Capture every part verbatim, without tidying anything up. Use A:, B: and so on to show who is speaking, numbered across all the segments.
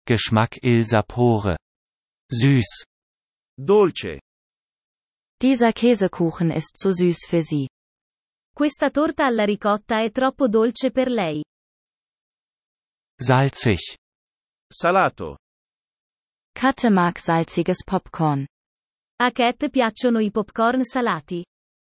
A: Geschmack il sapore. Süß.
B: Dolce.
C: Dieser Käsekuchen ist zu süß für sie.
D: Questa torta alla ricotta è troppo dolce per lei.
A: Salzig.
B: Salato.
C: Katte mag salziges Popcorn.
D: A Cat piacciono i popcorn salati.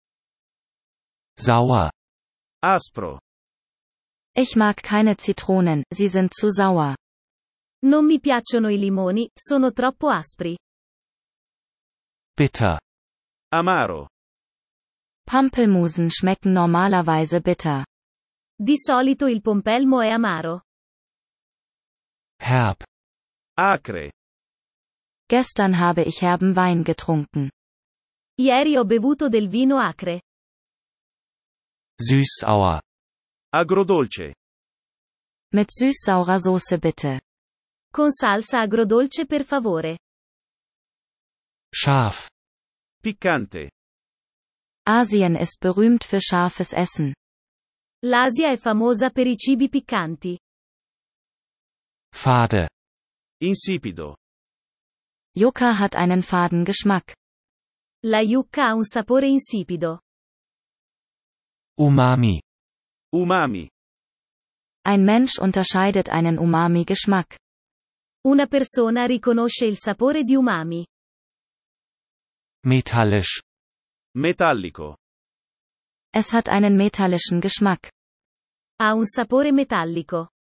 A: Sauer.
B: Aspro.
C: Ich mag keine Zitronen, sie sind zu sauer.
D: Non mi piacciono i limoni, sono troppo aspri.
A: Bitter.
B: Amaro.
C: Pampelmusen schmecken normalerweise bitter.
D: Di solito il pompelmo è amaro.
A: Herb.
B: Acre.
C: Gestern habe ich herben Wein getrunken.
D: Ieri ho bevuto del vino acre.
A: Süß-sauer.
B: Agrodolce.
C: Mit süß-saurer Soße bitte.
D: Con salsa agrodolce per favore.
A: Scharf.
B: Piccante.
C: Asien ist berühmt für scharfes Essen.
D: L'Asia è famosa per i cibi piccanti.
A: Fade.
B: Insipido.
C: Yucca hat einen faden Geschmack.
D: La yucca ha un sapore insipido.
A: Umami.
B: Umami.
C: Ein Mensch unterscheidet einen Umami-Geschmack.
D: Una persona riconosce il sapore di umami.
A: Metallisch.
B: Metallico.
C: Es hat einen metallischen Geschmack.
D: Ha un sapore metallico.